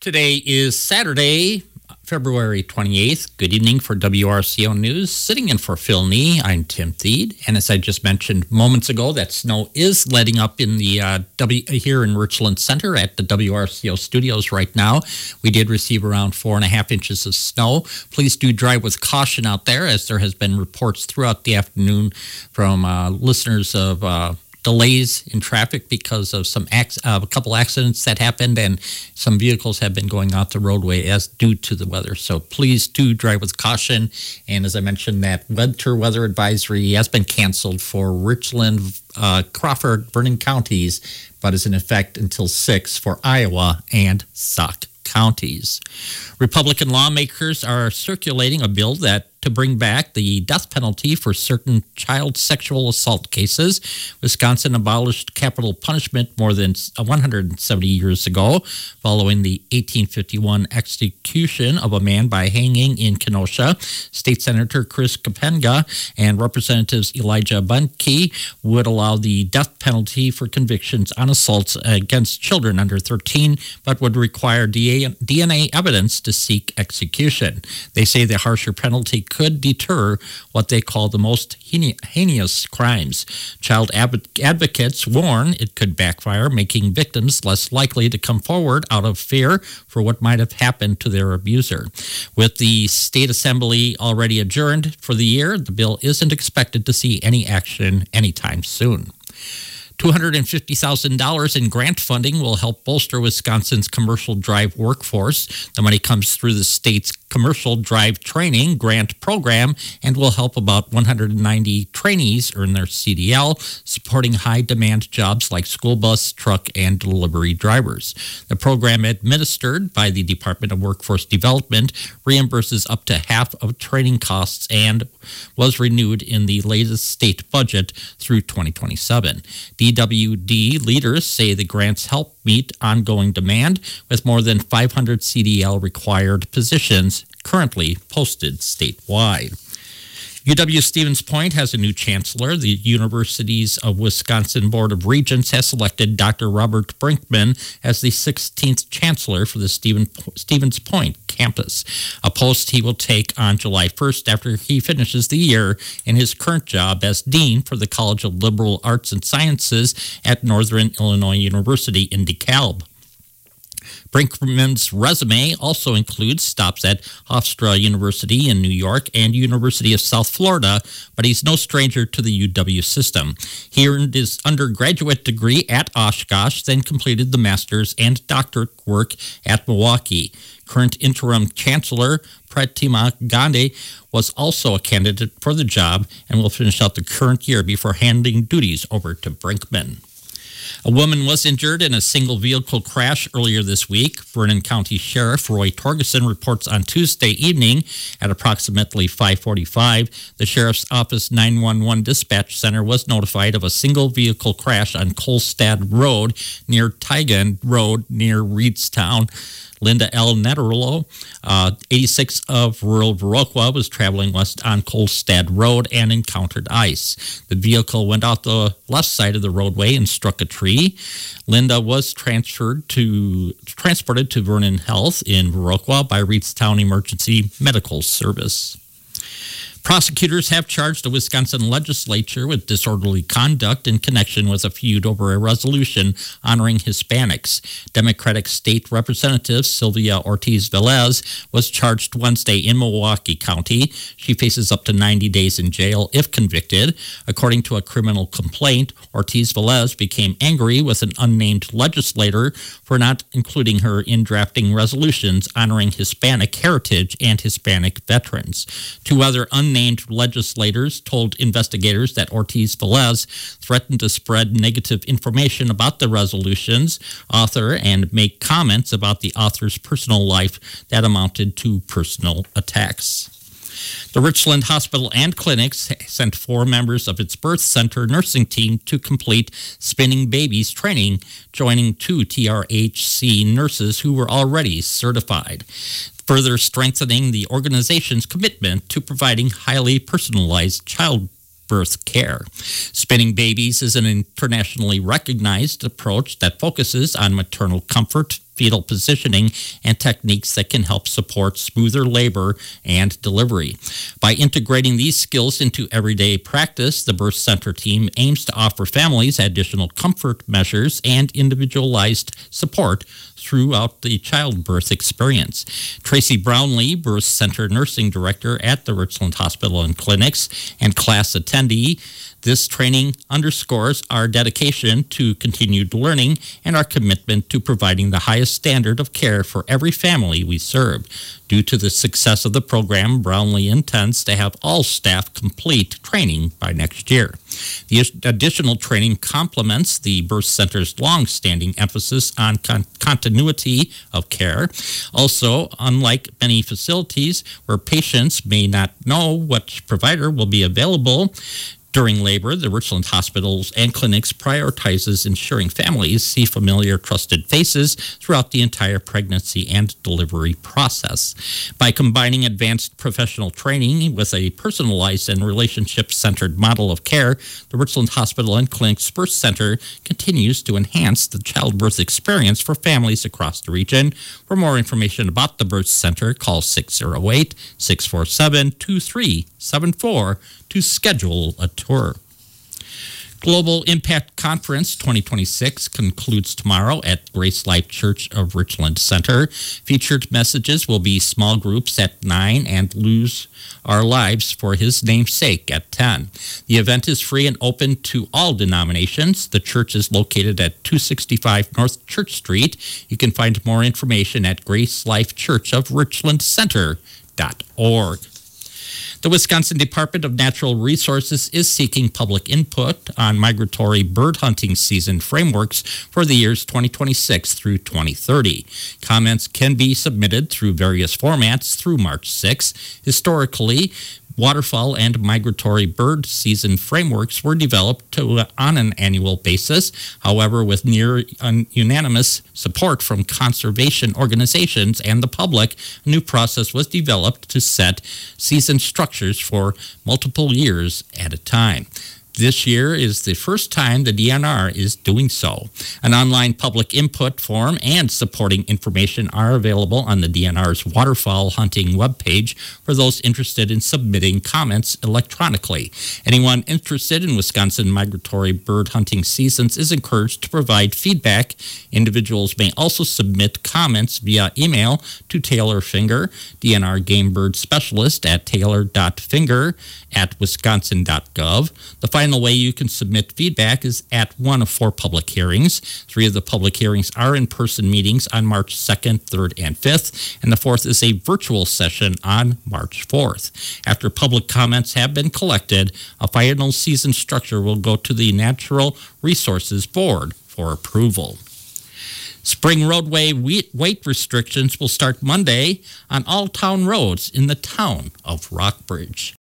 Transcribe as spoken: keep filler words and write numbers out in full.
Today is Saturday, February twenty-eighth. Good evening for W R C O News. Sitting in for Phil Nee, I'm Tim Thede. And as I just mentioned moments ago, that snow is letting up in the uh, W here in Richland Center at the W R C O studios right now. We did receive around four and a half inches of snow. Please do drive with caution out there, as there has been reports throughout the afternoon from uh, listeners of uh, delays in traffic because of some ac- uh, a couple accidents that happened, and some vehicles have been going off the roadway as due to the weather. So please do drive with caution. And as I mentioned, that winter weather advisory has been canceled for Richland, uh, Crawford, Vernon counties, but is in effect until six for Iowa and Sauk counties. Republican lawmakers are circulating a bill that to bring back the death penalty for certain child sexual assault cases. Wisconsin abolished capital punishment more than one hundred seventy years ago, following the eighteen fifty-one execution of a man by hanging in Kenosha. State Senator Chris Kapenga and Representatives Elijah Bunke would allow the death penalty for convictions on assaults against children under thirteen, but would require D N A evidence to seek execution. They say the harsher penalty could deter what they call the most heinous crimes. Child advocates warn it could backfire, making victims less likely to come forward out of fear for what might have happened to their abuser. With the state assembly already adjourned for the year, the bill isn't expected to see any action anytime soon. two hundred fifty thousand dollars in grant funding will help bolster Wisconsin's commercial drive workforce. The money comes through the state's Commercial Drive Training Grant Program and will help about one hundred ninety trainees earn their C D L, supporting high-demand jobs like school bus, truck, and delivery drivers. The program, administered by the Department of Workforce Development, reimburses up to half of training costs and was renewed in the latest state budget through twenty twenty-seven. D W D leaders say the grants help meet ongoing demand, with more than five hundred C D L required positions currently posted statewide. U W-Stevens Point has a new chancellor. The Universities of Wisconsin Board of Regents has selected Doctor Robert Brinkman as the sixteenth chancellor for the Stevens Point campus, a post he will take on July first after he finishes the year in his current job as dean for the College of Liberal Arts and Sciences at Northern Illinois University in DeKalb. Brinkman's resume also includes stops at Hofstra University in New York and University of South Florida, but he's no stranger to the U W system. He earned his undergraduate degree at Oshkosh, then completed the master's and doctorate work at Milwaukee. Current interim chancellor Pratima Gandhi was also a candidate for the job and will finish out the current year before handing duties over to Brinkman. A woman was injured in a single vehicle crash earlier this week. Vernon County Sheriff Roy Torgerson reports on Tuesday evening at approximately five forty-five, the Sheriff's Office nine one one dispatch center was notified of a single vehicle crash on Kolstad Road near Tygan Road near Reedstown. Linda L. Netterlo, uh, eighty-six of rural Viroqua, was traveling west on Kolstad Road and encountered ice. The vehicle went out the left side of the roadway and struck a tree. Linda was transferred to transported to Vernon Health in Viroqua by Reedstown Emergency Medical Service. Prosecutors have charged the Wisconsin legislature with disorderly conduct in connection with a feud over a resolution honoring Hispanics. Democratic State Representative Sylvia Ortiz Velez was charged Wednesday in Milwaukee County. She faces up to ninety days in jail if convicted. According to a criminal complaint, Ortiz Velez became angry with an unnamed legislator for not including her in drafting resolutions honoring Hispanic heritage and Hispanic veterans. Two other unnamed Named legislators told investigators that Ortiz Velez threatened to spread negative information about the resolution's author and make comments about the author's personal life that amounted to personal attacks. The Richland Hospital and Clinics sent four members of its birth center nursing team to complete Spinning Babies training, joining two T R H C nurses who were already certified, further strengthening the organization's commitment to providing highly personalized childbirth care. Spinning Babies is an internationally recognized approach that focuses on maternal comfort, fetal positioning and techniques that can help support smoother labor and delivery. By integrating these skills into everyday practice, the Birth Center team aims to offer families additional comfort measures and individualized support throughout the childbirth experience. Tracy Brownlee, Birth Center Nursing Director at the Richland Hospital and Clinics, and class attendee, this training underscores our dedication to continued learning and our commitment to providing the highest standard of care for every family we serve. Due to the success of the program, Brownlee intends to have all staff complete training by next year. The additional training complements the Birth Center's long-standing emphasis on con- continuity of care. Also, unlike many facilities where patients may not know which provider will be available during labor, the Richland Hospitals and Clinics prioritizes ensuring families see familiar, trusted faces throughout the entire pregnancy and delivery process. By combining advanced professional training with a personalized and relationship-centered model of care, the Richland Hospital and Clinics Birth Center continues to enhance the childbirth experience for families across the region. For more information about the Birth Center, call six oh eight, six four seven, two three seven four to schedule a tour. Global Impact Conference twenty twenty-six concludes tomorrow at Grace Life Church of Richland Center. Featured messages will be small groups at nine and Lose Our Lives for His Name's Sake at ten. The event is free and open to all denominations. The church is located at two sixty-five North Church Street. You can find more information at Grace Life Church of Richland Center dot org. The Wisconsin Department of Natural Resources is seeking public input on migratory bird hunting season frameworks for the years twenty twenty-six through twenty thirty. Comments can be submitted through various formats through March sixth. Historically, waterfowl and migratory bird season frameworks were developed to, uh, on an annual basis. However, with near un- unanimous support from conservation organizations and the public, a new process was developed to set season structures for multiple years at a time. This year is the first time the D N R is doing so. An online public input form and supporting information are available on the D N R's waterfowl hunting webpage for those interested in submitting comments electronically. Anyone interested in Wisconsin migratory bird hunting seasons is encouraged to provide feedback. Individuals may also submit comments via email to Taylor Finger, D N R Game Bird Specialist at taylor dot finger at wisconsin dot gov. The final way you can submit feedback is at one of four public hearings. Three of the public hearings are in-person meetings on March second, third, and fifth, and the fourth is a virtual session on March fourth. After public comments have been collected, a final season structure will go to the Natural Resources Board for approval. Spring roadway weight restrictions will start Monday on all town roads in the town of Rockbridge.